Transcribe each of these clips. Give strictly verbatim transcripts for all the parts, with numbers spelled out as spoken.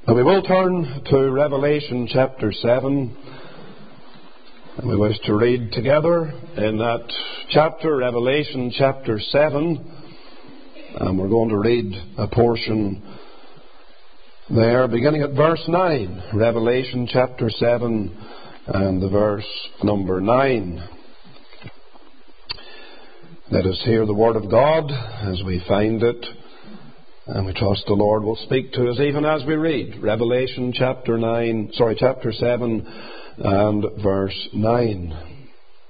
And we will turn to Revelation chapter seven. And we wish to read together in that chapter, Revelation chapter seven. And we're going to read a portion there, beginning at verse nine. Revelation chapter seven and the verse number nine. Let us hear the word of God as we find it. And we trust the Lord will speak to us even as we read Revelation chapter nine, sorry, chapter seven and verse nine.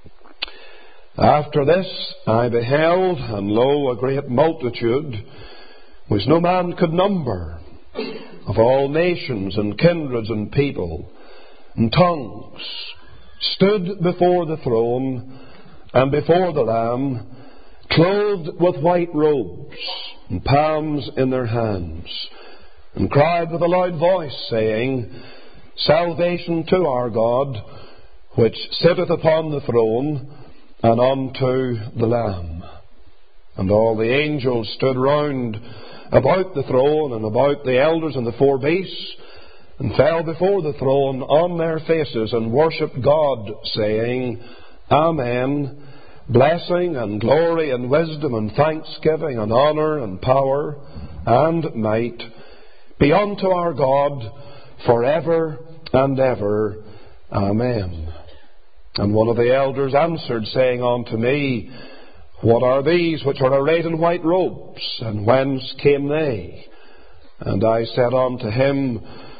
After this I beheld, and lo, a great multitude, which no man could number, of all nations and kindreds and people and tongues, stood before the throne and before the Lamb, clothed with white robes, and palms in their hands, and cried with a loud voice, saying, Salvation to our God, which sitteth upon the throne, and unto the Lamb. And all the angels stood round about the throne, and about the elders and the four beasts, and fell before the throne on their faces, and worshipped God, saying, Amen. Blessing and glory and wisdom and thanksgiving and honour and power and might be unto our God for ever and ever. Amen. And one of the elders answered, saying unto me, What are these which are arrayed in white robes, and whence came they? And I said unto him,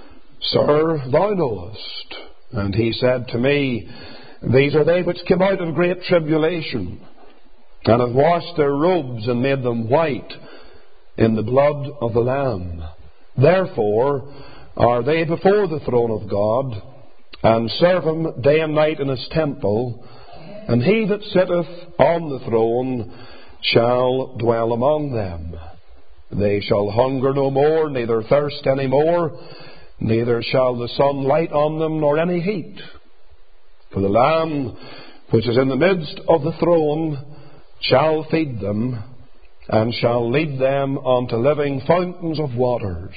Sir, thou knowest. And he said to me, These are they which came out of great tribulation, and have washed their robes and made them white in the blood of the Lamb. Therefore are they before the throne of God, and serve him day and night in his temple. And he that sitteth on the throne shall dwell among them. They shall hunger no more, neither thirst any more, neither shall the sun light on them, nor any heat. For the Lamb which is in the midst of the throne shall feed them, and shall lead them unto living fountains of waters.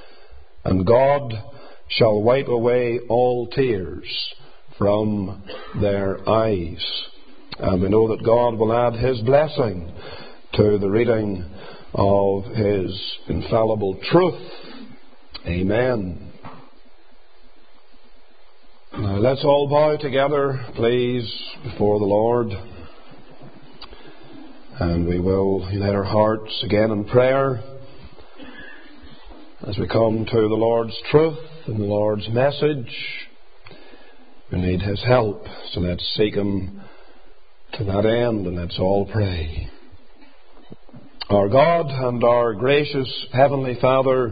And God shall wipe away all tears from their eyes. And we know that God will add His blessing to the reading of His infallible truth. Amen. Now let's all bow together, please, before the Lord. And we will unite our hearts again in prayer as we come to the Lord's truth and the Lord's message. We need His help, so let's seek Him to that end, and let's all pray. Our God and our gracious Heavenly Father,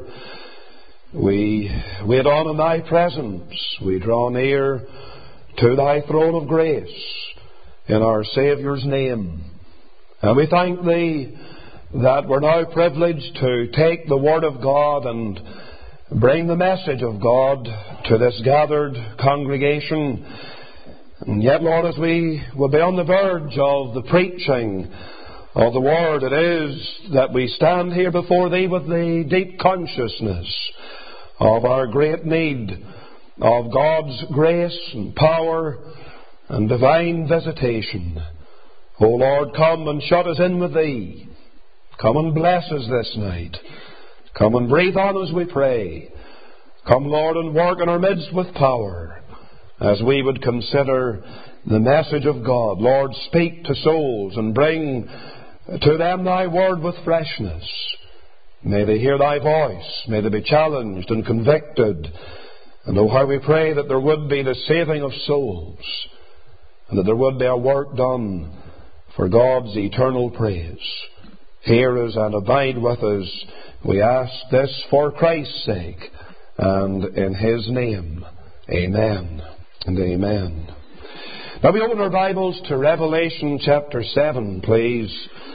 we wait on in Thy presence. We draw near to Thy throne of grace in our Saviour's name. And we thank Thee that we're now privileged to take the Word of God and bring the message of God to this gathered congregation. And yet, Lord, as we will be on the verge of the preaching of the Word, it is that we stand here before Thee with the deep consciousness of our great need of God's grace and power and divine visitation. O Lord, come and shut us in with Thee. Come and bless us this night. Come and breathe on us, we pray. Come, Lord, and work in our midst with power as we would consider the message of God. Lord, speak to souls and bring to them Thy word with freshness. May they hear Thy voice. May they be challenged and convicted. And oh, how we pray that there would be the saving of souls, and that there would be a work done for God's eternal praise. Hear us and abide with us. We ask this for Christ's sake and in His name. Amen and amen. Now we open our Bibles to Revelation chapter seven, please.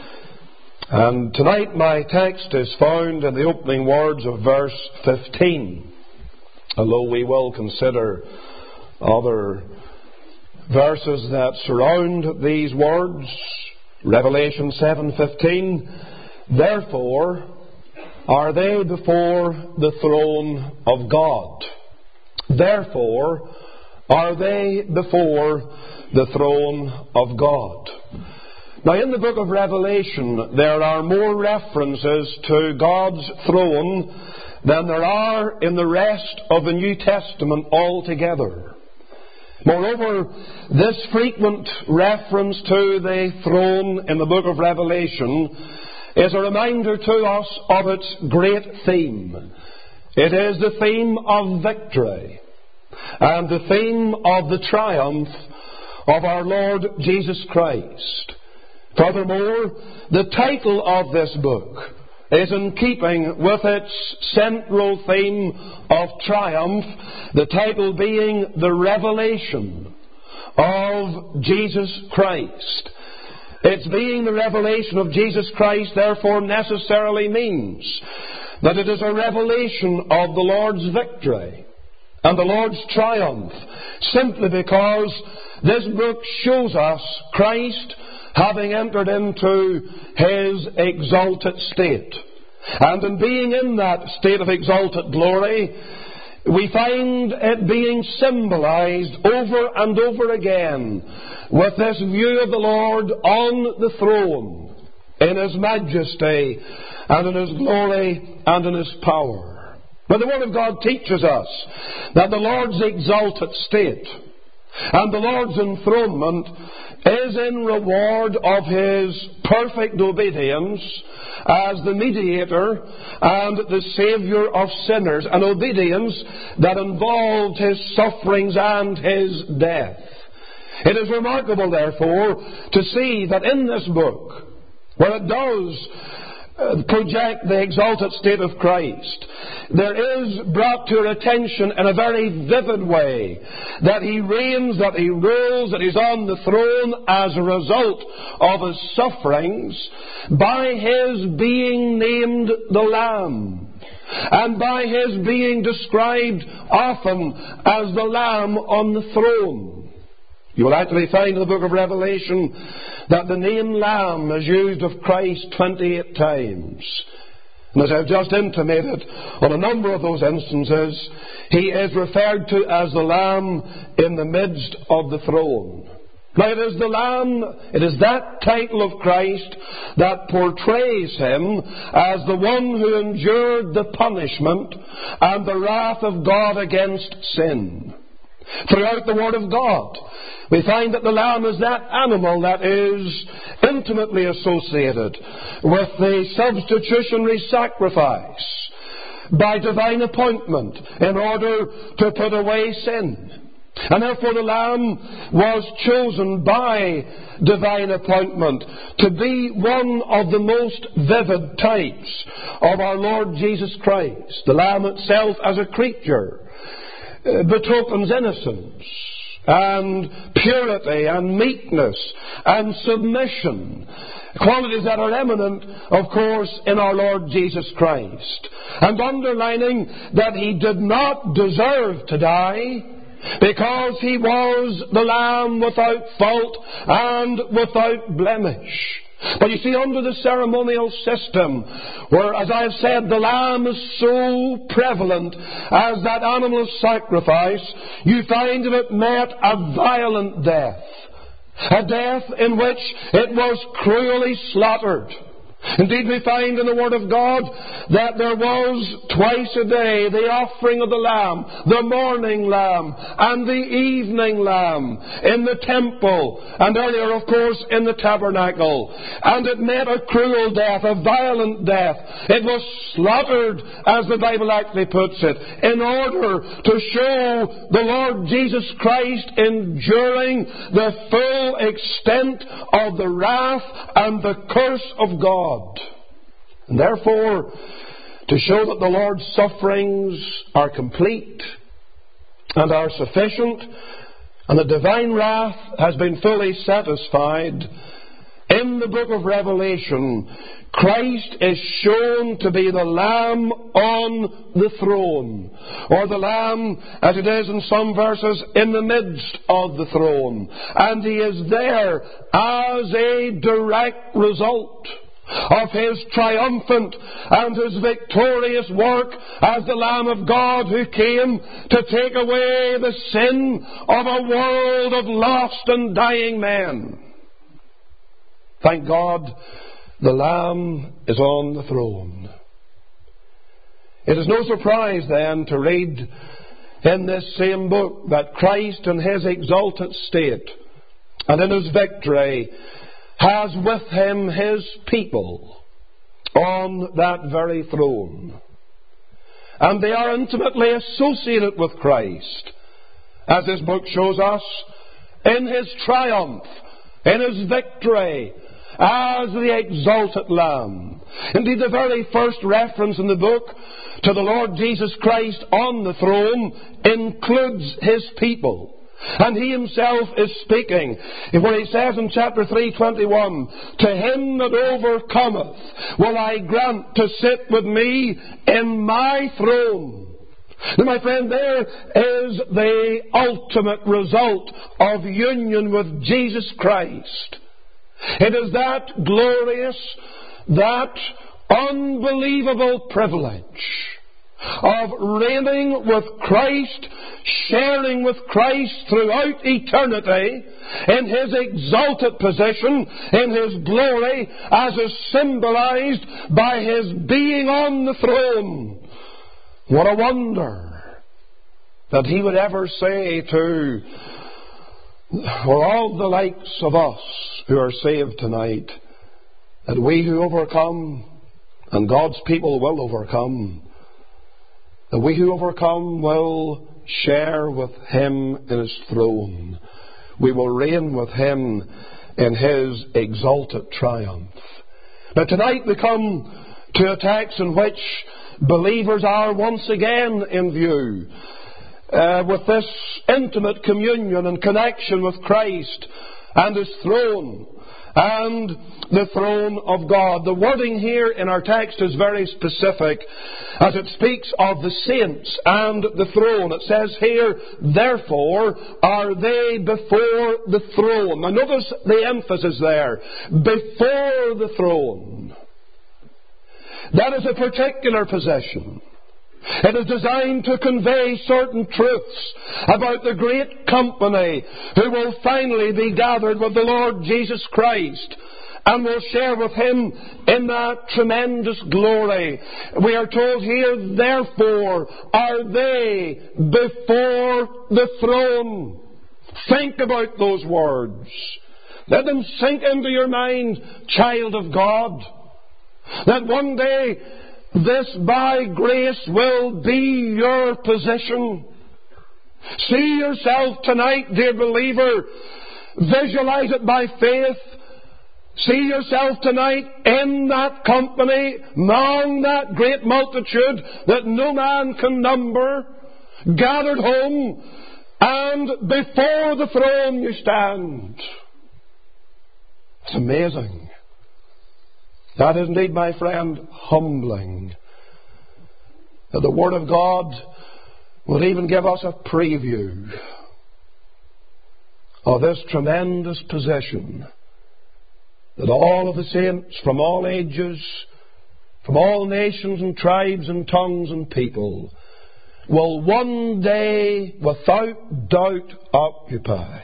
And tonight my text is found in the opening words of verse fifteen. Although we will consider other verses that surround these words. Revelation seven fifteen. Therefore are they before the throne of God. Therefore are they before the throne of God. Now, in the book of Revelation, there are more references to God's throne than there are in the rest of the New Testament altogether. Moreover, this frequent reference to the throne in the book of Revelation is a reminder to us of its great theme. It is the theme of victory and the theme of the triumph of our Lord Jesus Christ. Furthermore, the title of this book is in keeping with its central theme of triumph, the title being The Revelation of Jesus Christ. Its being the revelation of Jesus Christ, therefore, necessarily means that it is a revelation of the Lord's victory and the Lord's triumph, simply because this book shows us Christ having entered into His exalted state. And in being in that state of exalted glory, we find it being symbolized over and over again with this view of the Lord on the throne, in His majesty and in His glory and in His power. But the Word of God teaches us that the Lord's exalted state and the Lord's enthronement is in reward of His perfect obedience as the mediator and the Saviour of sinners, an obedience that involved His sufferings and His death. It is remarkable, therefore, to see that in this book, where it does project the exalted state of Christ, there is brought to our attention in a very vivid way that He reigns, that He rules, that He's on the throne as a result of His sufferings by His being named the Lamb, and by His being described often as the Lamb on the throne. You will actually find in the book of Revelation that the name Lamb is used of Christ twenty-eight times. And as I've just intimated, on a number of those instances, He is referred to as the Lamb in the midst of the throne. Now, it is the Lamb, it is that title of Christ that portrays Him as the one who endured the punishment and the wrath of God against sin. Throughout the Word of God, we find that the Lamb is that animal that is intimately associated with the substitutionary sacrifice by divine appointment in order to put away sin. And therefore the Lamb was chosen by divine appointment to be one of the most vivid types of our Lord Jesus Christ. The Lamb itself as a creature betokens innocence and purity and meekness and submission, qualities that are eminent, of course, in our Lord Jesus Christ, and underlining that He did not deserve to die, because He was the Lamb without fault and without blemish. But you see, under the ceremonial system, where, as I have said, the Lamb is so prevalent as that animal sacrifice, you find that it met a violent death. A death in which it was cruelly slaughtered. Indeed, we find in the Word of God that there was twice a day the offering of the lamb, the morning lamb and the evening lamb in the temple, and earlier, of course, in the tabernacle. And it met a cruel death, a violent death. It was slaughtered, as the Bible actually puts it, in order to show the Lord Jesus Christ enduring the full extent of the wrath and the curse of God. And therefore, to show that the Lord's sufferings are complete and are sufficient, and the divine wrath has been fully satisfied, in the book of Revelation, Christ is shown to be the Lamb on the throne, or the Lamb, as it is in some verses, in the midst of the throne. And He is there as a direct result of His triumphant and His victorious work as the Lamb of God who came to take away the sin of a world of lost and dying men. Thank God, the Lamb is on the throne. It is no surprise then to read in this same book that Christ in His exalted state and in His victory has with Him His people on that very throne. And they are intimately associated with Christ, as this book shows us, in His triumph, in His victory, as the exalted Lamb. Indeed, the very first reference in the book to the Lord Jesus Christ on the throne includes His people. And He Himself is speaking, where He says in chapter three twenty-one, "To him that overcometh will I grant to sit with me in my throne." Now, my friend, there is the ultimate result of union with Jesus Christ. It is that glorious, that unbelievable privilege of reigning with Christ, sharing with Christ throughout eternity in His exalted position, in His glory, as is symbolized by His being on the throne. What a wonder that He would ever say to for all the likes of us who are saved tonight, that we who overcome, and God's people will overcome, that we who overcome will share with Him in His throne. We will reign with Him in His exalted triumph. Now tonight we come to a text in which believers are once again in view, uh, with this intimate communion and connection with Christ and His throne and the throne of God. The wording here in our text is very specific as it speaks of the saints and the throne. It says here, "Therefore are they before the throne." Now notice the emphasis there. Before the throne. That is a particular position. It is designed to convey certain truths about the great company who will finally be gathered with the Lord Jesus Christ and will share with Him in that tremendous glory. We are told here, "Therefore are they before the throne." Think about those words. Let them sink into your mind, child of God, that one day this by grace will be your position. See yourself tonight, dear believer. Visualize it by faith. See yourself tonight in that company, among that great multitude that no man can number, gathered home, and before the throne you stand. It's amazing. That is indeed, my friend, humbling. That the Word of God will even give us a preview of this tremendous position that all of the saints from all ages, from all nations and tribes and tongues and people will one day without doubt occupy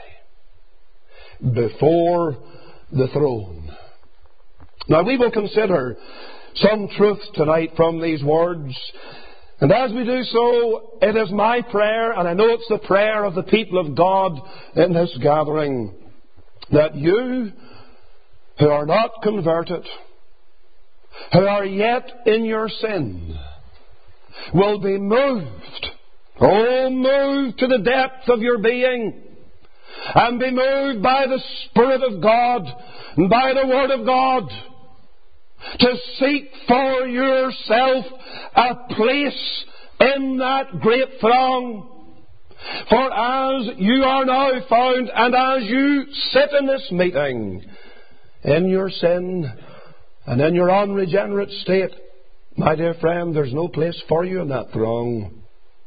before the throne. Now we will consider some truth tonight from these words. And as we do so, it is my prayer, and I know it's the prayer of the people of God in this gathering, that you who are not converted, who are yet in your sin, will be moved, oh, moved to the depth of your being, and be moved by the Spirit of God and by the Word of God, to seek for yourself a place in that great throng. For as you are now found, and as you sit in this meeting, in your sin and in your unregenerate state, my dear friend, there's no place for you in that throng.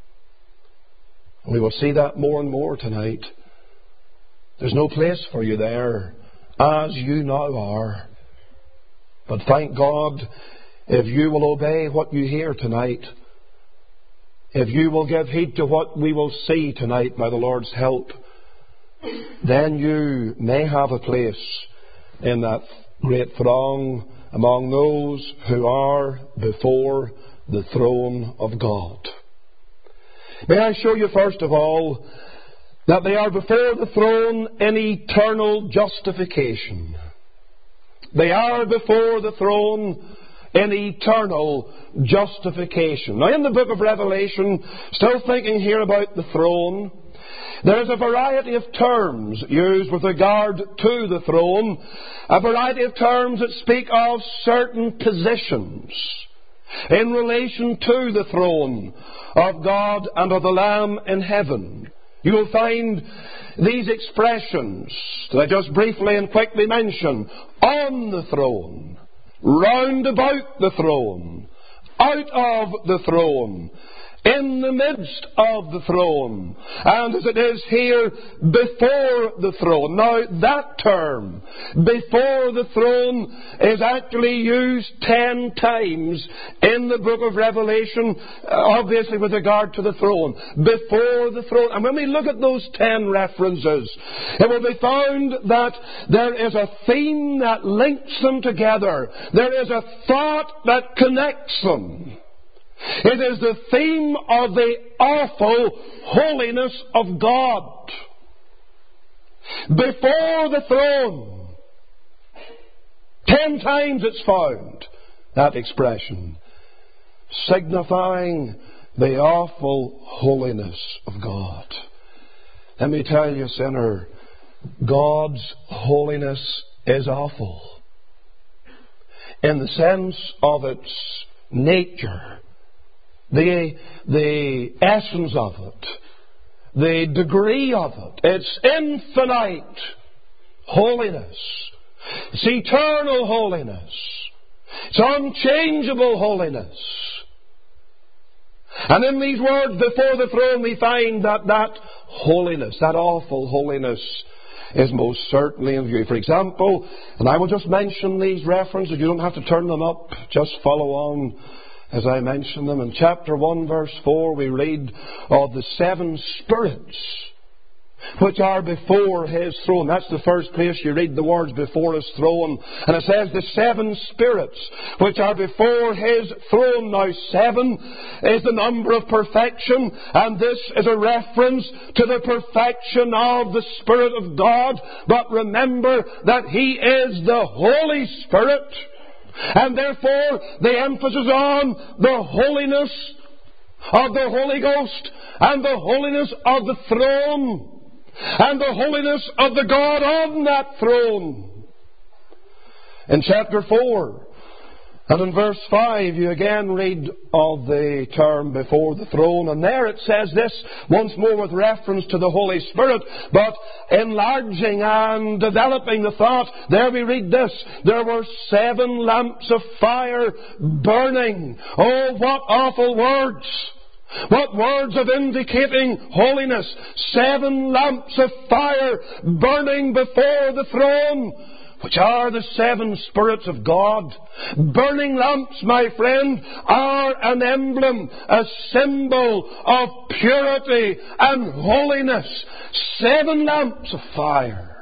We will see that more and more tonight. There's no place for you there, as you now are. But thank God, if you will obey what you hear tonight, if you will give heed to what we will see tonight by the Lord's help, then you may have a place in that great throng among those who are before the throne of God. May I show you first of all that they are before the throne in eternal justification. They are before the throne in eternal justification. Now, in the book of Revelation, still thinking here about the throne, there is a variety of terms used with regard to the throne, a variety of terms that speak of certain positions in relation to the throne of God and of the Lamb in heaven. You will find these expressions that I just briefly and quickly mention: on the throne, round about the throne, out of the throne, in the midst of the throne, and as it is here, before the throne. Now, that term, before the throne, is actually used ten times in the book of Revelation, obviously with regard to the throne. Before the throne. And when we look at those ten references, it will be found that there is a theme that links them together. There is a thought that connects them. It is the theme of the awful holiness of God. Before the throne. Ten times it's found, that expression, signifying the awful holiness of God. Let me tell you, sinner, God's holiness is awful in the sense of its nature. The, the essence of it, the degree of it, its infinite holiness, its eternal holiness, its unchangeable holiness. And in these words, before the throne, we find that that holiness, that awful holiness, is most certainly in view. For example, and I will just mention these references, you don't have to turn them up, just follow on as I mention them. In chapter one, verse four, we read of the seven spirits which are before His throne. That's the first place you read the words before His throne. And it says the seven spirits which are before His throne. Now, seven is the number of perfection, and this is a reference to the perfection of the Spirit of God. But remember that He is the Holy Spirit. And therefore, the emphasis on the holiness of the Holy Ghost and the holiness of the throne and the holiness of the God on that throne. In chapter four and in verse five, you again read of the term before the throne. And there it says this, once more with reference to the Holy Spirit, but enlarging and developing the thought, there we read this: there were seven lamps of fire burning. Oh, what awful words! What words of indicating holiness! Seven lamps of fire burning before the throne, which are the seven spirits of God. Burning lamps, my friend, are an emblem, a symbol of purity and holiness. Seven lamps of fire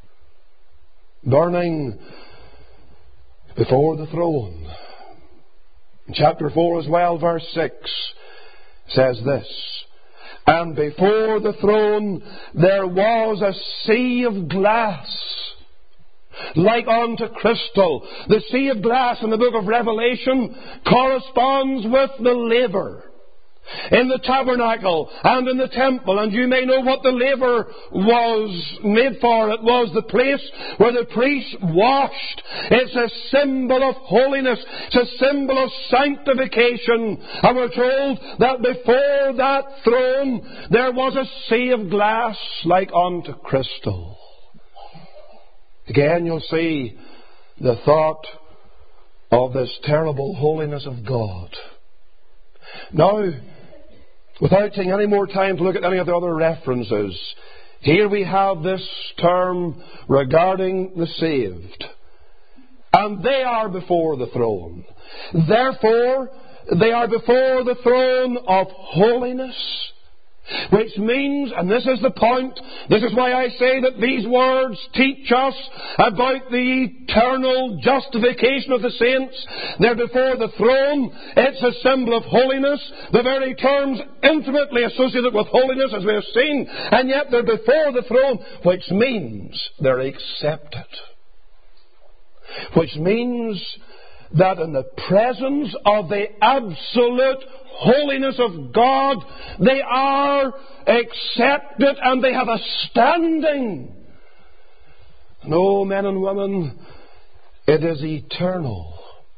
burning before the throne. In chapter four as well, verse six, says this: and before the throne there was a sea of glass, like unto crystal. The sea of glass in the book of Revelation corresponds with the laver in the tabernacle and in the temple. And you may know what the laver was made for. It was the place where the priests washed. It's a symbol of holiness. It's a symbol of sanctification. And we're told that before that throne there was a sea of glass like unto crystal. Again, you'll see the thought of this terrible holiness of God. Now, without taking any more time to look at any of the other references, here we have this term regarding the saved. and they are before the throne. Therefore, they are before the throne of holiness. Which means, and this is the point, this is why I say that these words teach us about the eternal justification of the saints. They're before the throne. It's a symbol of holiness. The very terms intimately associated with holiness, as we have seen, and yet they're before the throne, which means they're accepted. Which means that in the presence of the absolute holiness of God, they are accepted and they have a standing. No, men and women, it is eternal.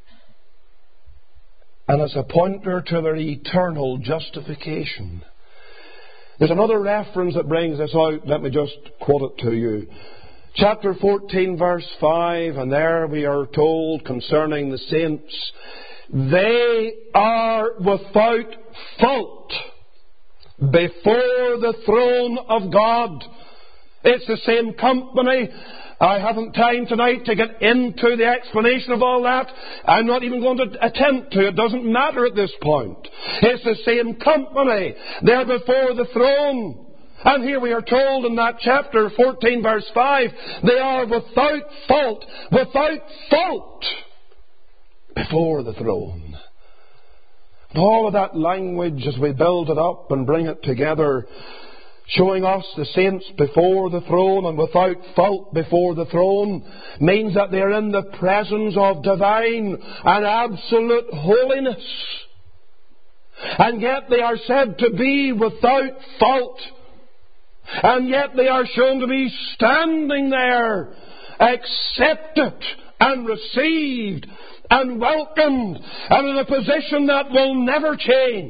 And it's a pointer to their eternal justification. There's another reference that brings this out. Let me just quote it to you. Chapter fourteen, verse five, and there we are told concerning the saints, they are without fault before the throne of God. It's the same company. I haven't time tonight to get into the explanation of all that. I'm not even going to attempt to. It doesn't matter at this point. It's the same company. They're before the throne. And here we are told in that chapter fourteen, verse five, they are without fault, without fault before the throne. And all of that language, as we build it up and bring it together, showing us the saints before the throne and without fault before the throne, means that they are in the presence of divine and absolute holiness. And yet they are said to be without fault. And yet they are shown to be standing there, accepted and received and welcomed, and in a position that will never change,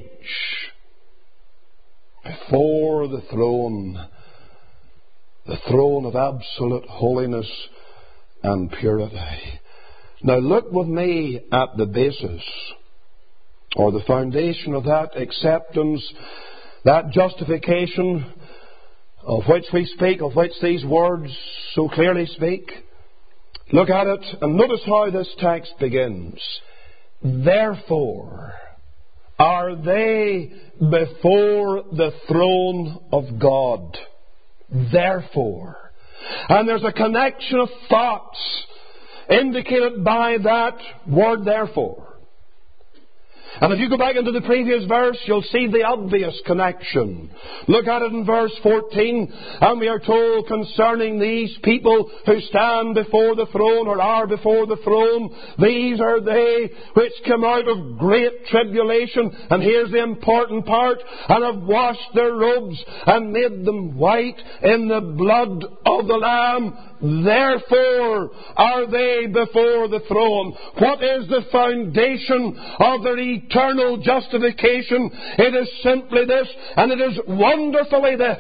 before the throne, the throne of absolute holiness and purity. Now look with me at the basis, or the foundation of that acceptance, that justification of which we speak, of which these words so clearly speak. Look at it and notice how this text begins. Therefore are they before the throne of God. Therefore. And there's a connection of thoughts indicated by that word therefore. And if you go back into the previous verse, you'll see the obvious connection. Look at it in verse fourteen, and we are told concerning these people who stand before the throne, or are before the throne, these are they which come out of great tribulation, and here's the important part, and have washed their robes and made them white in the blood of the Lamb. Therefore are they before the throne. What is the foundation of their eternal justification? It is simply this, and it is wonderfully this.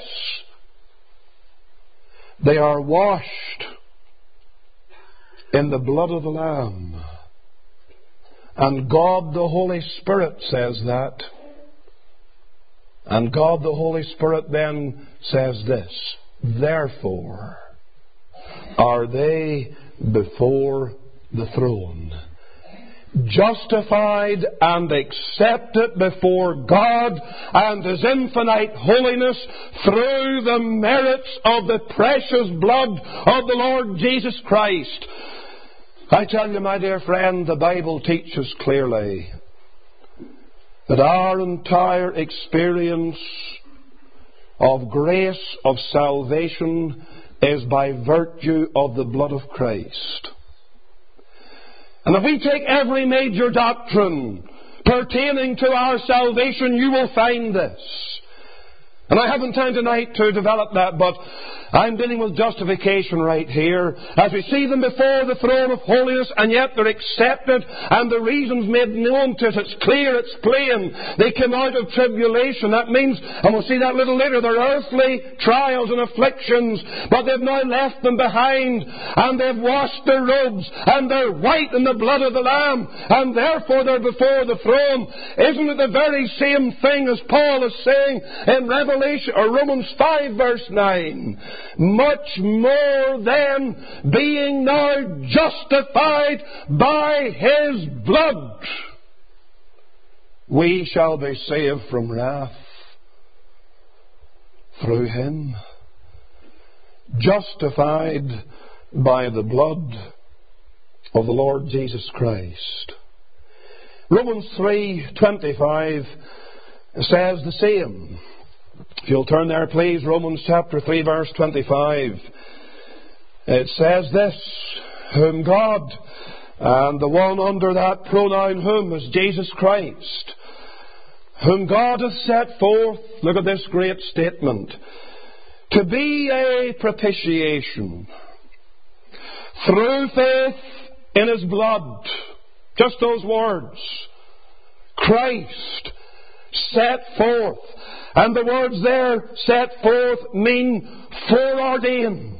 They are washed in the blood of the Lamb. And God the Holy Spirit says that. And God the Holy Spirit then says this. Therefore are they before the throne, justified and accepted before God and His infinite holiness through the merits of the precious blood of the Lord Jesus Christ. I tell you, my dear friend, the Bible teaches clearly that our entire experience of grace, of salvation, is by virtue of the blood of Christ. And if we take every major doctrine pertaining to our salvation, you will find this. And I haven't time tonight to develop that, but I'm dealing with justification right here. As we see them before the throne of holiness, and yet they're accepted, and the reasons made known to us. It's clear, it's plain. They came out of tribulation. That means, and we'll see that a little later, their earthly trials and afflictions, but they've now left them behind, and they've washed their robes, and they're white in the blood of the Lamb, and therefore they're before the throne. Isn't it the very same thing as Paul is saying in Revelation? Revelation, or Romans five verse nine, much more then, being now justified by His blood, we shall be saved from wrath through Him. Justified by the blood of the Lord Jesus Christ. Romans three twenty-five says the same. If you'll turn there, please, Romans chapter three, verse twenty-five. It says this, whom God, and the one under that pronoun whom is Jesus Christ, whom God hath set forth, look at this great statement, to be a propitiation through faith in His blood. Just those words. Christ set forth. And the words there, set forth, mean foreordained.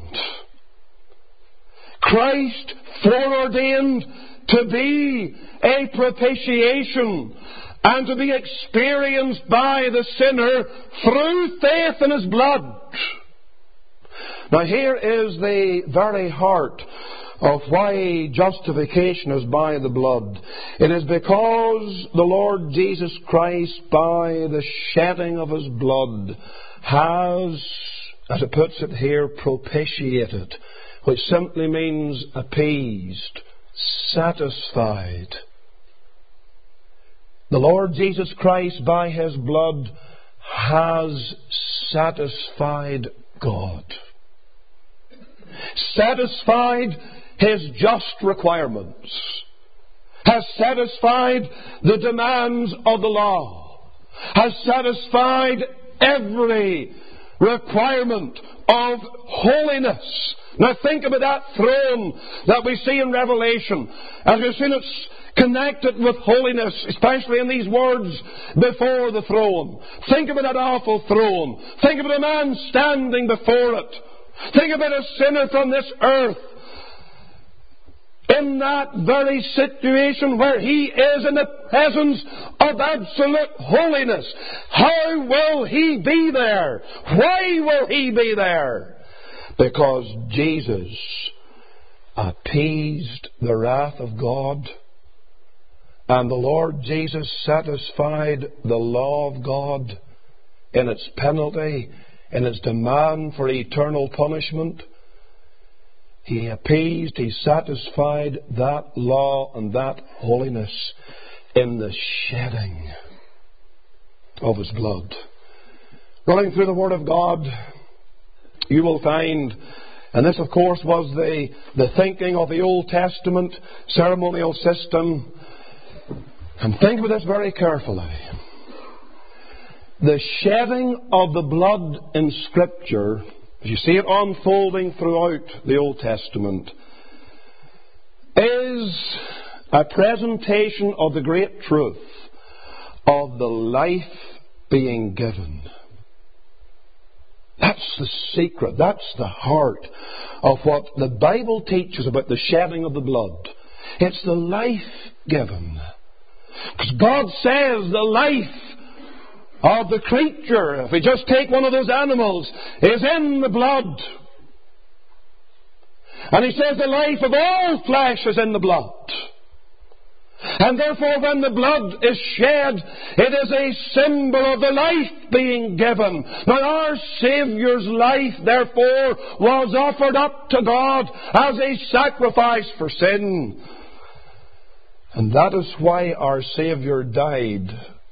Christ foreordained to be a propitiation and to be experienced by the sinner through faith in His blood. Now here is the very heart of why justification is by the blood. It is because the Lord Jesus Christ, by the shedding of His blood, has, as it puts it here, propitiated, which simply means appeased, satisfied. The Lord Jesus Christ, by His blood, has satisfied God. Satisfied His just requirements. Has satisfied the demands of the law. Has satisfied every requirement of holiness. Now think about that throne that we see in Revelation. As we've seen it's connected with holiness, especially in these words, before the throne. Think about that awful throne. Think about a man standing before it. Think about a sinner from this earth in that very situation where he is in the presence of absolute holiness. How will he be there? Why will he be there? Because Jesus appeased the wrath of God, and the Lord Jesus satisfied the law of God in its penalty, in its demand for eternal punishment. He appeased, He satisfied that law and that holiness in the shedding of His blood. Running through the Word of God, you will find, and this of course was the, the thinking of the Old Testament ceremonial system, and think of this very carefully. The shedding of the blood in Scripture, as you see it unfolding throughout the Old Testament, is a presentation of the great truth of the life being given. That's the secret, that's the heart of what the Bible teaches about the shedding of the blood. It's the life given. Because God says the life of the creature, if we just take one of those animals, is in the blood. And He says the life of all flesh is in the blood. And therefore when the blood is shed, it is a symbol of the life being given. Now our Saviour's life, therefore, was offered up to God as a sacrifice for sin. And that is why our Saviour died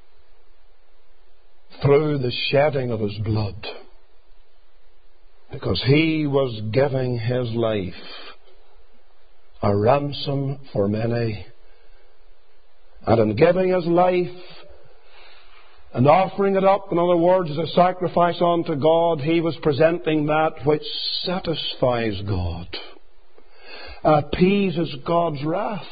through the shedding of His blood. Because He was giving His life a ransom for many. And in giving His life and offering it up, in other words, as a sacrifice unto God, He was presenting that which satisfies God, appeases God's wrath,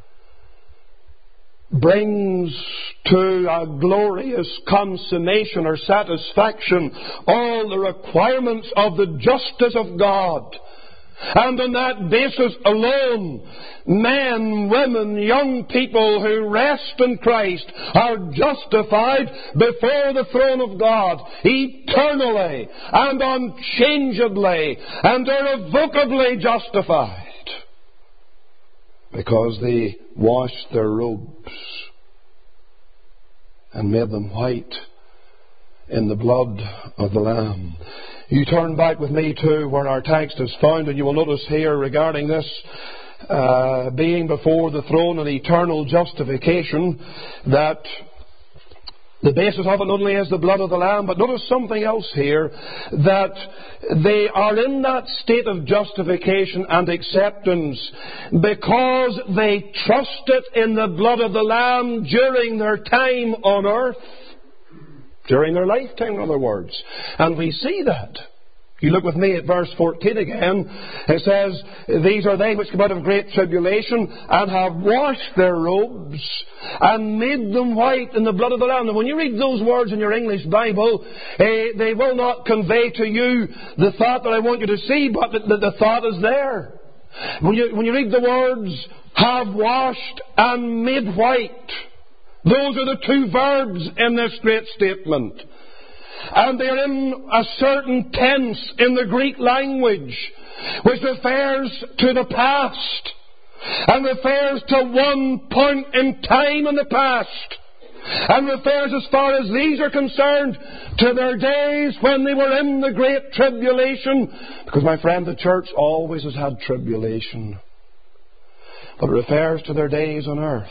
brings to a glorious consummation or satisfaction all the requirements of the justice of God, And on that basis alone, men, women, young people who rest in Christ are justified before the throne of God eternally and unchangeably and irrevocably justified, because they washed their robes and made them white in the blood of the Lamb. You turn back with me to where our text is found, and you will notice here regarding this uh, being before the throne and eternal justification that the basis of it not only is the blood of the Lamb, but notice something else here, that they are in that state of justification and acceptance because they trusted in the blood of the Lamb during their time on earth. During their lifetime, in other words. And we see that. You look with me at verse fourteen again. It says, these are they which come out of great tribulation and have washed their robes and made them white in the blood of the Lamb. And when you read those words in your English Bible, eh, they will not convey to you the thought that I want you to see, but the, the, the thought is there. When you, when you read the words, have washed and made white, those are the two verbs in this great statement. And they're in a certain tense in the Greek language, which refers to the past and refers to one point in time in the past, and refers, as far as these are concerned, to their days when they were in the great tribulation. Because, my friend, the church always has had tribulation. But it refers to their days on earth.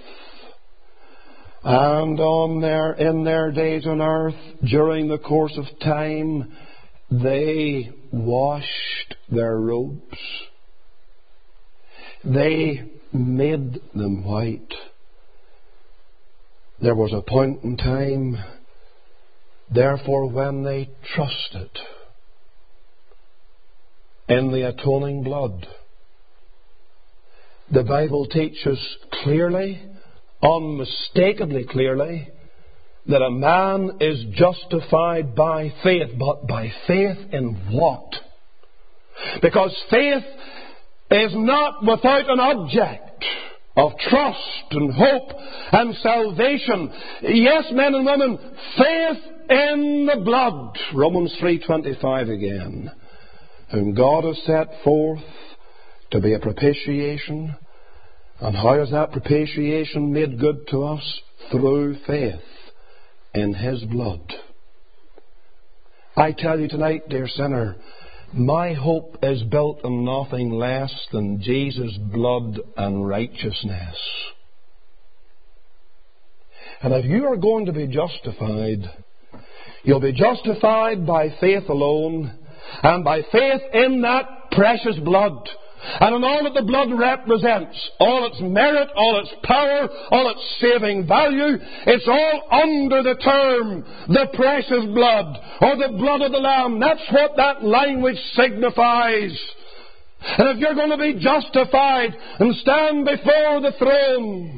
And on their, in their days on earth, during the course of time, they washed their robes. They made them white. There was a point in time, therefore, when they trusted in the atoning blood. The Bible teaches clearly, unmistakably clearly, that a man is justified by faith. But by faith in what? Because faith is not without an object of trust and hope and salvation. Yes, men and women, faith in the blood. Romans three twenty-five again. Whom God has set forth to be a propitiation. And how is that propitiation made good to us? Through faith in His blood. I tell you tonight, dear sinner, my hope is built on nothing less than Jesus' blood and righteousness. And if you are going to be justified, you'll be justified by faith alone, and by faith in that precious blood. And in all that the blood represents, all its merit, all its power, all its saving value, it's all under the term, the precious blood, or the blood of the Lamb. That's what that language signifies. And if you're going to be justified and stand before the throne,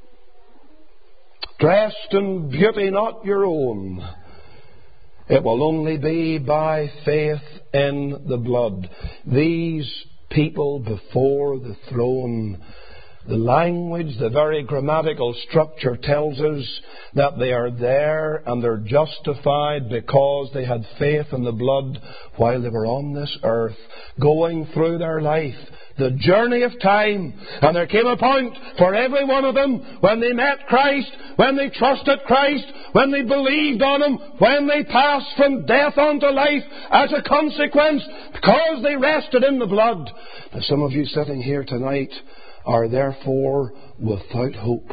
dressed in beauty not your own, it will only be by faith in the blood. These people before the throne, the language, the very grammatical structure tells us that they are there and they're justified because they had faith in the blood while they were on this earth, going through their life, the journey of time. And there came a point for every one of them when they met Christ, when they trusted Christ, when they believed on Him, when they passed from death unto life as a consequence, because they rested in the blood. Now, some of you sitting here tonight are therefore without hope,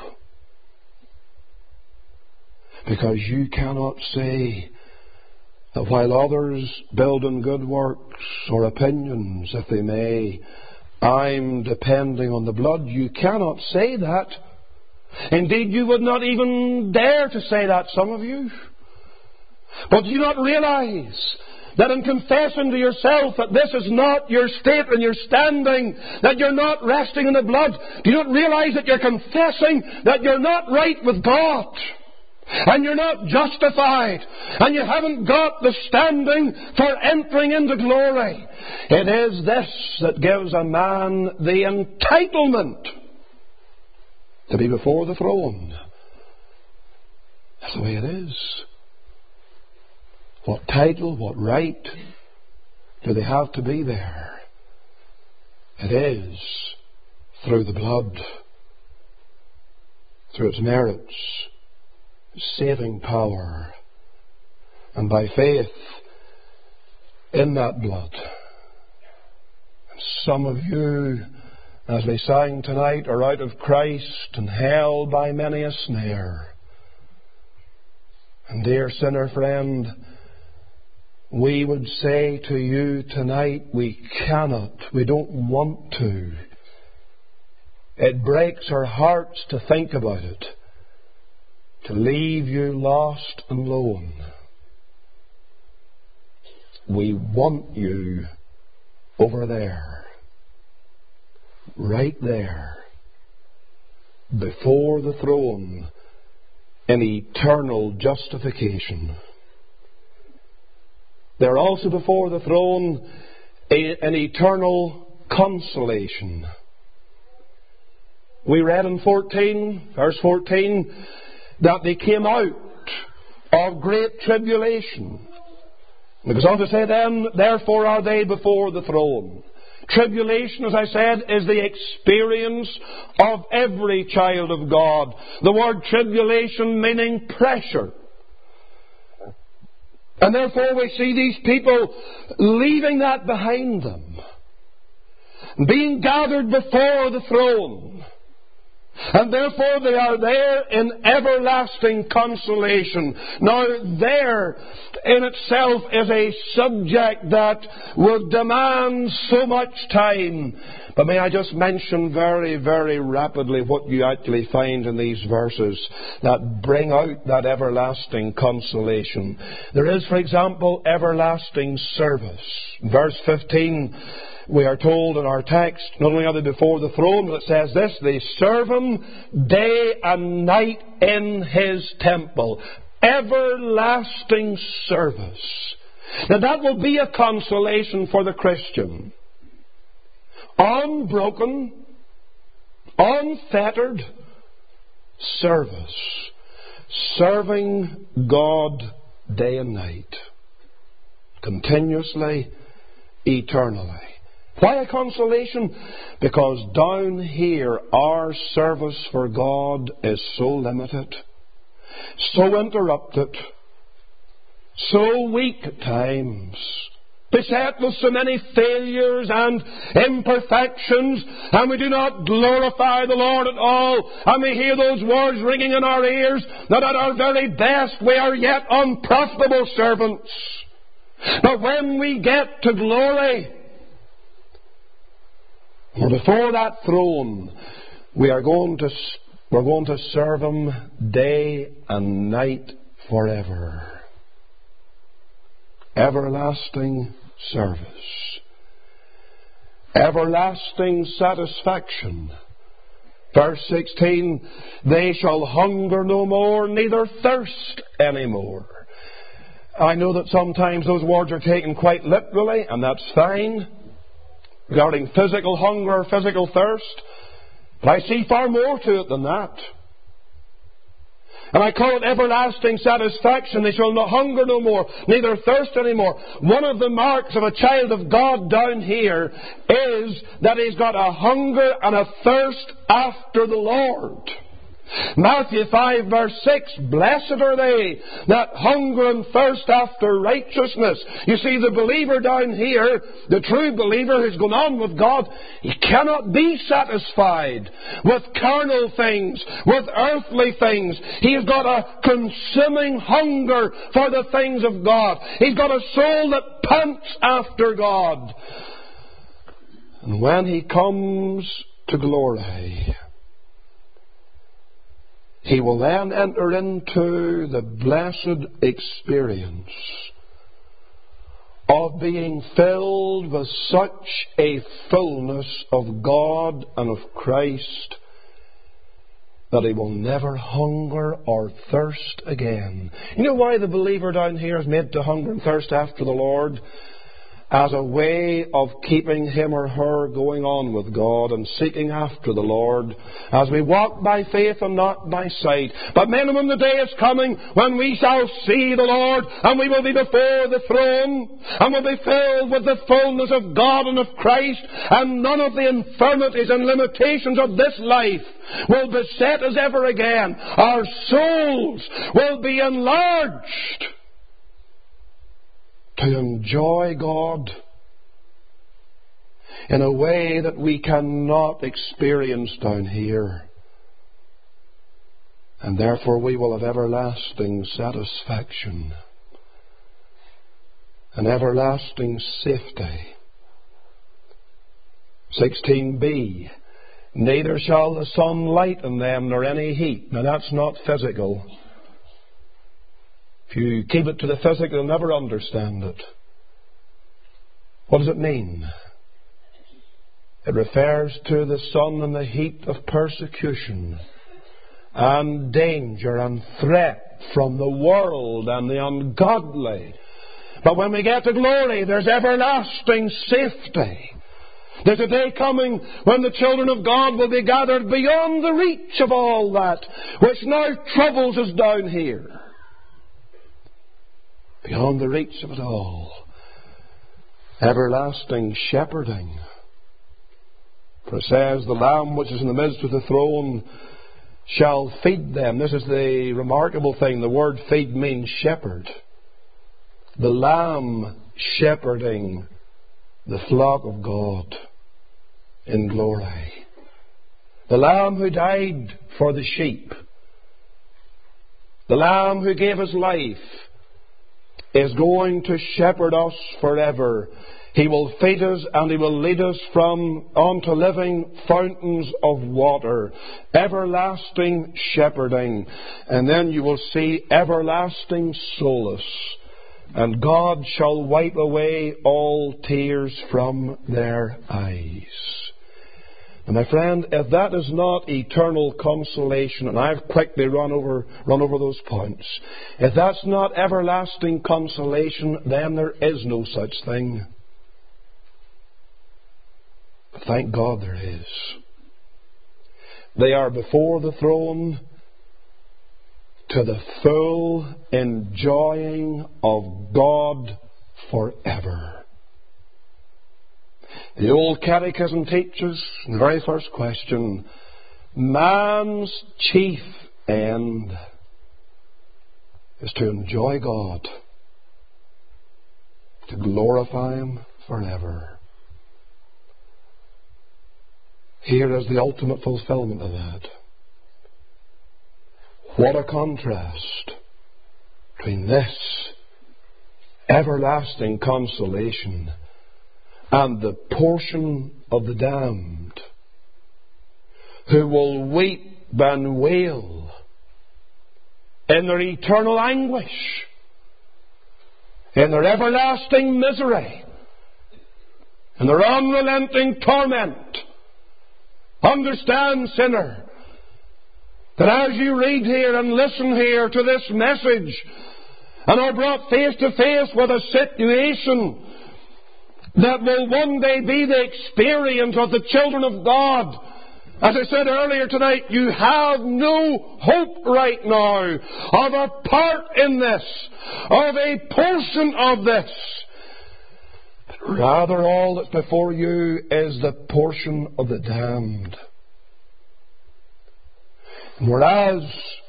because you cannot say that while others build on good works or opinions, if they may, I'm depending on the blood. You cannot say that. Indeed, you would not even dare to say that, some of you. But do you not realize that in confessing to yourself that this is not your state and your standing, that you're not resting in the blood, do you not realize that you're confessing that you're not right with God? and you're not justified, and you haven't got the standing for entering into glory, it is this that gives a man the entitlement to be before the throne. That's the way it is. What title, what right do they have to be there? It is through the blood, through its merits, saving power, and by faith in that blood. And some of you, as we sang tonight, are out of Christ and held by many a snare. And dear sinner friend, we would say to you tonight, we cannot, we don't want to. It breaks our hearts to think about it, to leave you lost and lone. We want you over there, right there, before the throne in eternal justification. They're also before the throne in eternal consolation. We read in fourteen, verse fourteen, that they came out of great tribulation. It goes on to say then, therefore are they before the throne. Tribulation, as I said, is the experience of every child of God. The word tribulation meaning pressure. And therefore we see these people leaving that behind them, being gathered before the throne. And therefore they are there in everlasting consolation. Now, there in itself is a subject that will demand so much time. But may I just mention very, very rapidly what you actually find in these verses that bring out that everlasting consolation. There is, for example, everlasting service. Verse fifteen, we are told in our text, not only are they before the throne, but it says this, they serve Him day and night in His temple. Everlasting service. Now that will be a consolation for the Christian. Unbroken, unfettered service. Serving God day and night. Continuously, eternally. Why a consolation? Because down here our service for God is so limited, so interrupted, so weak at times, beset with so many failures and imperfections, and we do not glorify the Lord at all, and we hear those words ringing in our ears that at our very best we are yet unprofitable servants. But when we get to glory, or before that throne, we are going to we're going to serve Him day and night forever. Everlasting service. Everlasting satisfaction. Verse sixteen, they shall hunger no more, neither thirst any more. I know that sometimes those words are taken quite literally, and that's fine, regarding physical hunger, physical thirst. But I see far more to it than that. And I call it everlasting satisfaction. They shall not hunger no more, neither thirst any more. One of the marks of a child of God down here is that he's got a hunger and a thirst after the Lord. Matthew five verse six, blessed are they that hunger and thirst after righteousness. You see, the believer down here, the true believer who's gone on with God, he cannot be satisfied with carnal things, with earthly things. He's got a consuming hunger for the things of God. He's got a soul that pants after God. And when he comes to glory, he will then enter into the blessed experience of being filled with such a fullness of God and of Christ that he will never hunger or thirst again. You know why the believer down here is made to hunger and thirst after the Lord? As a way of keeping him or her going on with God and seeking after the Lord, as we walk by faith and not by sight. But men, when the day is coming when we shall see the Lord, and we will be before the throne, and will be filled with the fullness of God and of Christ, and none of the infirmities and limitations of this life will beset us ever again. Our souls will be enlarged to enjoy God in a way that we cannot experience down here. And therefore we will have everlasting satisfaction and everlasting safety. sixteen b. Neither shall the sun lighten them nor any heat. Now that's not physical. If you keep it to the physical, you'll never understand it. What does it mean? It refers to the sun and the heat of persecution and danger and threat from the world and the ungodly. But when we get to glory, there's everlasting safety. There's a day coming when the children of God will be gathered beyond the reach of all that which now troubles us down here. Beyond the reach of it all. Everlasting shepherding. For it says, the Lamb which is in the midst of the throne shall feed them. This is the remarkable thing. The word feed means shepherd. The Lamb shepherding the flock of God in glory. The Lamb who died for the sheep. The Lamb who gave his life is going to shepherd us forever. He will feed us and He will lead us from onto living fountains of water. Everlasting shepherding. And then you will see everlasting solace. And God shall wipe away all tears from their eyes. And my friend, if that is not eternal consolation, and I've quickly run over, run over those points, if that's not everlasting consolation, then there is no such thing. But thank God there is. They are before the throne to the full enjoying of God forever. The old catechism teaches, in the very first question, man's chief end is to enjoy God, to glorify Him forever. Here is the ultimate fulfillment of that. What a contrast between this everlasting consolation and the portion of the damned who will weep and wail in their eternal anguish, in their everlasting misery, in their unrelenting torment. Understand, sinner, that as you read here and listen here to this message and are brought face to face with a situation that will one day be the experience of the children of God, as I said earlier tonight, you have no hope right now of a part in this, of a portion of this. But rather all that's before you is the portion of the damned. And whereas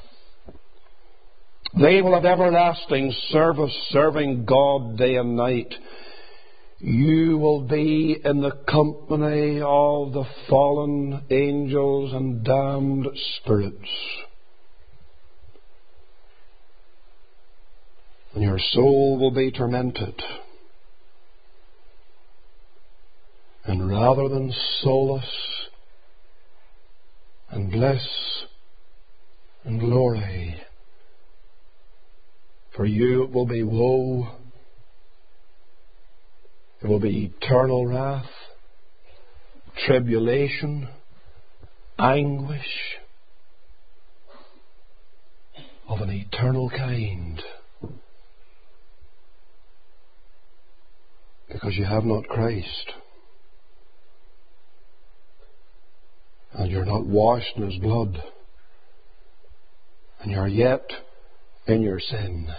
they will have everlasting service, serving God day and night, you will be in the company of the fallen angels and damned spirits. And your soul will be tormented. And rather than solace and bliss and glory, for you it will be woe. It will be eternal wrath, tribulation, anguish, of an eternal kind. Because you have not Christ. And you're not washed in His blood. And you're yet in your sin.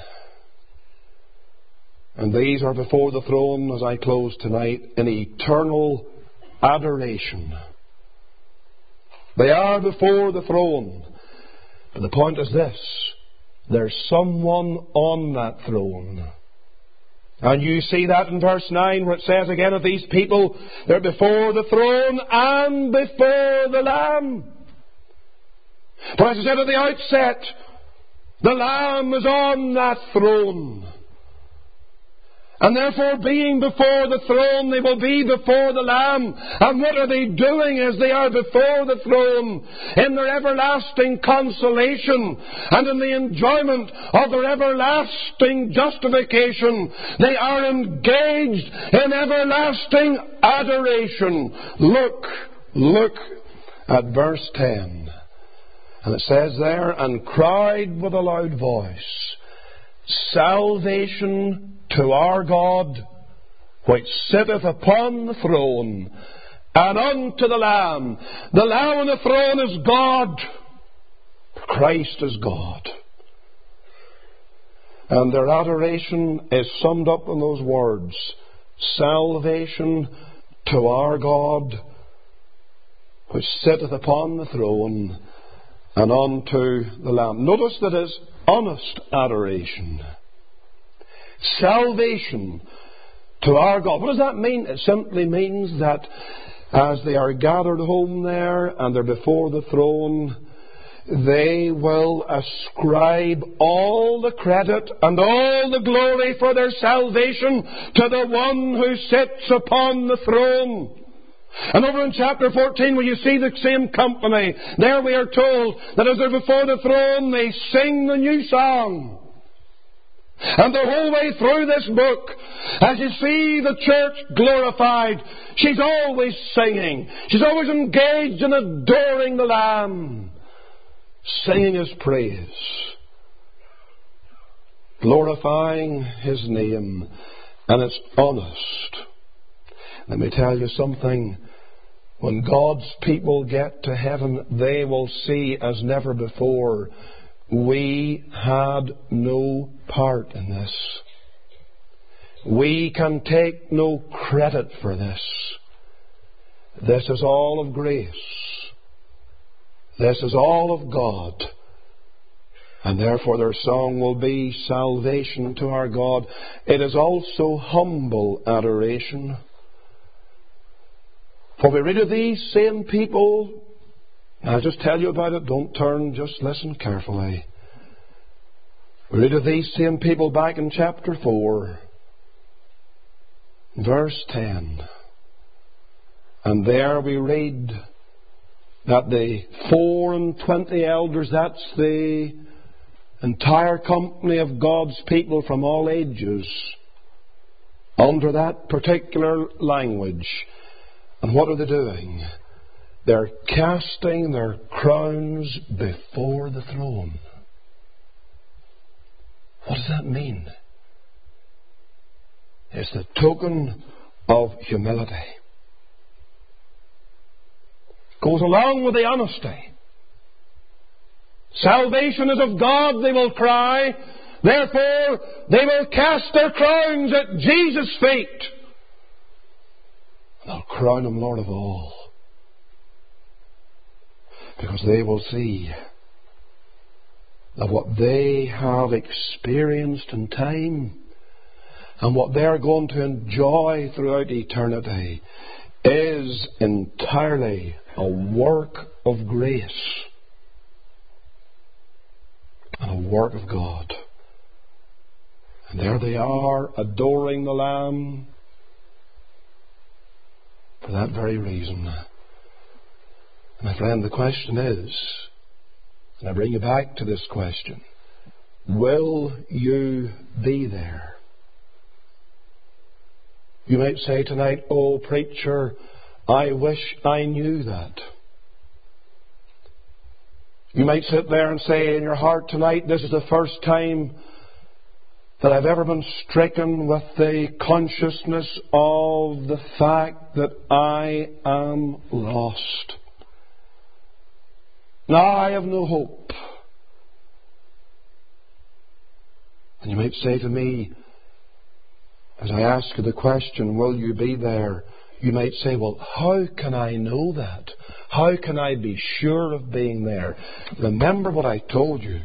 And these are before the throne, as I close tonight, in eternal adoration. They are before the throne. But the point is this: there's someone on that throne. And you see that in verse nine, where it says again of these people, they're before the throne and before the Lamb. But as I said at the outset, the Lamb is on that throne. And therefore, being before the throne, they will be before the Lamb. And what are they doing as they are before the throne? In their everlasting consolation and in the enjoyment of their everlasting justification, they are engaged in everlasting adoration. Look, look at verse ten. And it says there, and cried with a loud voice, salvation to our God, which sitteth upon the throne, and unto the Lamb. The Lamb on the throne is God. Christ is God. And their adoration is summed up in those words, salvation to our God, which sitteth upon the throne, and unto the Lamb. Notice that it's honest adoration. Salvation to our God. What does that mean? It simply means that as they are gathered home there and they're before the throne, they will ascribe all the credit and all the glory for their salvation to the one who sits upon the throne. And over in chapter fourteen, where you see the same company, there we are told that as they're before the throne, they sing the new song. And the whole way through this book, as you see the church glorified, she's always singing. She's always engaged in adoring the Lamb, singing His praise, glorifying His name, and it's honest. Let me tell you something. When God's people get to heaven, they will see as never before, we had no part in this. We can take no credit for this. This is all of grace. This is all of God. And therefore their song will be salvation to our God. It is also humble adoration. For we read of these same people, I'll just tell you about it, don't turn, just listen carefully. We read of these same people back in chapter four, verse ten. And there we read that the four and twenty elders, that's the entire company of God's people from all ages, under that particular language. And what are they doing? They're casting their crowns before the throne. What does that mean? It's the token of humility. Goes along with the honesty. Salvation is of God, they will cry. Therefore, they will cast their crowns at Jesus' feet. And they'll crown Him Lord of all. Because they will see that what they have experienced in time and what they're going to enjoy throughout eternity is entirely a work of grace and a work of God. And there they are, adoring the Lamb for that very reason. My friend, the question is, and I bring you back to this question, will you be there? You might say tonight, oh preacher, I wish I knew that. You might sit there and say in your heart tonight, this is the first time that I've ever been stricken with the consciousness of the fact that I am lost. Now I have no hope. And you might say to me, as I ask you the question, will you be there? You might say, well, how can I know that? How can I be sure of being there? Remember what I told you.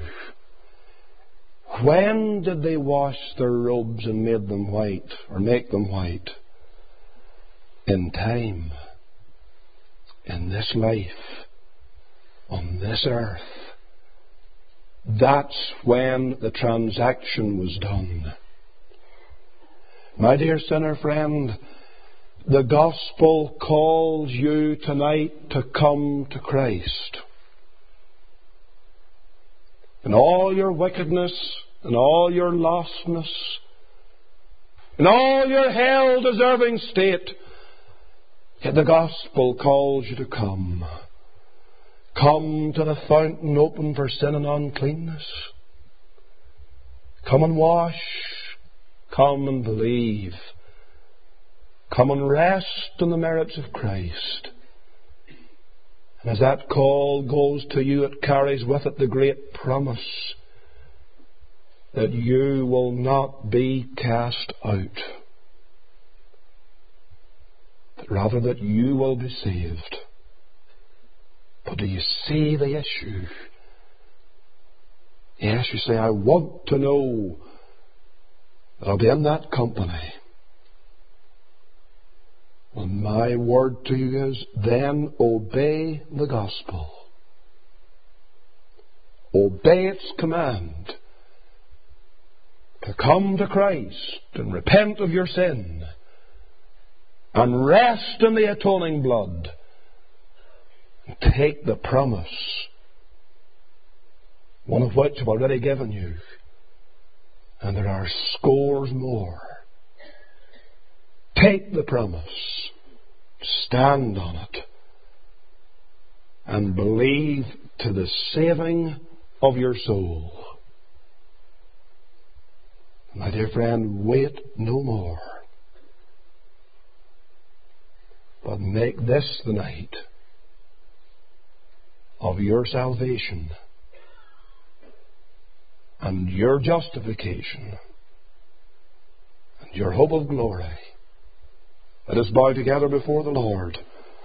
When did they wash their robes and made them white, or make them white? In time. In this life. On this earth. That's when the transaction was done. My dear sinner friend, the gospel calls you tonight to come to Christ. In all your wickedness, in all your lostness, in all your hell-deserving state, yet the gospel calls you to come. Come to the fountain open for sin and uncleanness. Come and wash. Come and believe. Come and rest in the merits of Christ. And as that call goes to you, it carries with it the great promise that you will not be cast out, but rather that you will be saved. But do you see the issue? Yes, you say, I want to know that I'll be in that company. Well, my word to you is, then obey the gospel. Obey its command to come to Christ and repent of your sin and rest in the atoning blood and take the promise, one of which I've already given you, and there are scores more. Take the promise, stand on it, and believe to the saving of your soul. My dear friend, wait no more, but make this the night of your salvation and your justification and your hope of glory. Let us bow together before the Lord.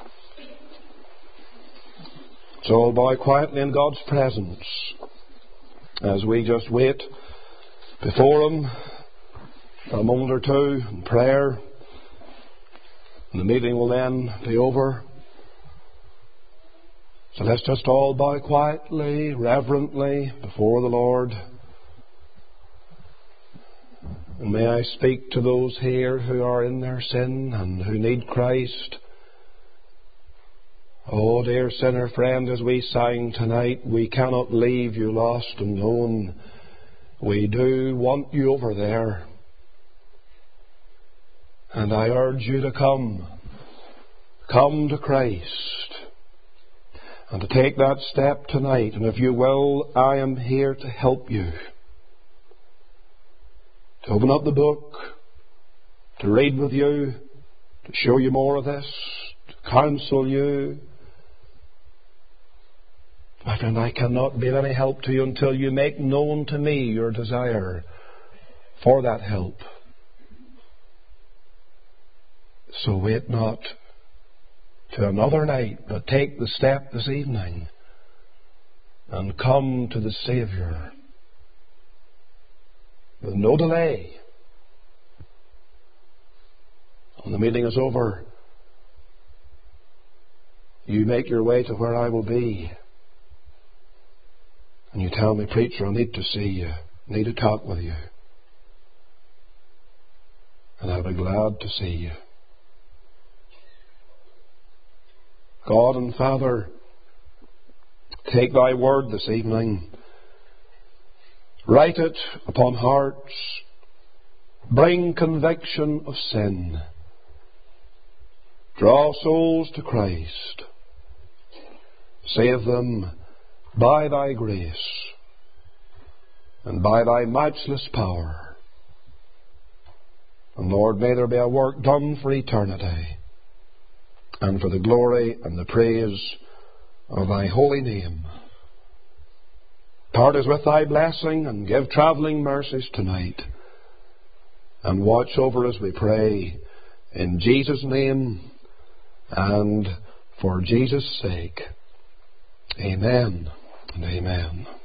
So all bow quietly in God's presence as we just wait before Him for a moment or two in prayer. And the meeting will then be over. So let's just all bow quietly, reverently before the Lord. And may I speak to those here who are in their sin and who need Christ. Oh, dear sinner friend, as we sang tonight, we cannot leave you lost and lone. We do want you over there. And I urge you to come. Come to Christ. And to take that step tonight. And if you will, I am here to help you. To open up the book, to read with you, to show you more of this, to counsel you. My friend, I cannot be of any help to you until you make known to me your desire for that help. So wait not to another night, but take the step this evening and come to the Saviour with no delay. When the meeting is over, you make your way to where I will be. And you tell me, preacher, I need to see you. I need to talk with you. And I'll be glad to see you. God and Father, take thy word this evening. Write it upon hearts. Bring conviction of sin. Draw souls to Christ. Save them by Thy grace and by Thy matchless power. And Lord, may there be a work done for eternity and for the glory and the praise of Thy holy name. Part us with Thy blessing and give travelling mercies tonight. And watch over us, we pray, in Jesus' name and for Jesus' sake. Amen and amen.